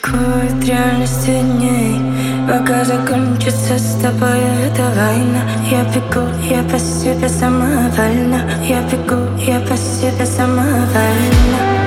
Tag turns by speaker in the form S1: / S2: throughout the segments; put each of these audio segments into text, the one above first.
S1: бегу от реальности дней, пока закончится с тобой эта война. Я бегу, я по себе самовольно. Я бегу, я по себе самовольно.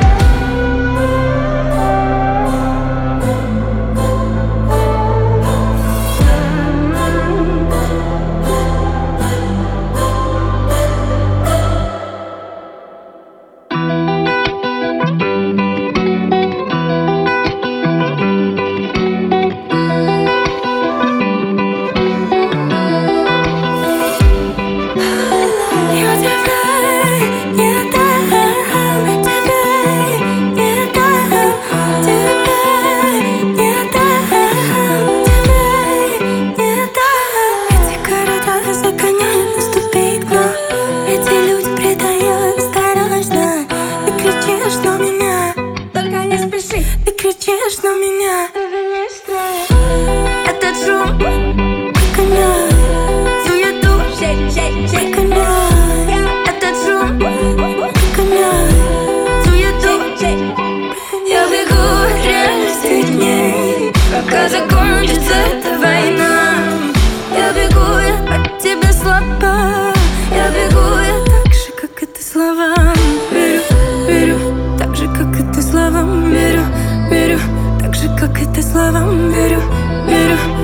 S1: Ты кричишь на меня, этот шум выгоняй, суету выгоняй, этот шум выгоняй, суету. Я бегу от реальности дней, пока закончится эта война. Я бегу, я от тебя слаба. Я бегу, я так же, как и ты, словам верю, верю, так же, как и ты, словам верю, верю, так же, как и ты, словам верю, верю.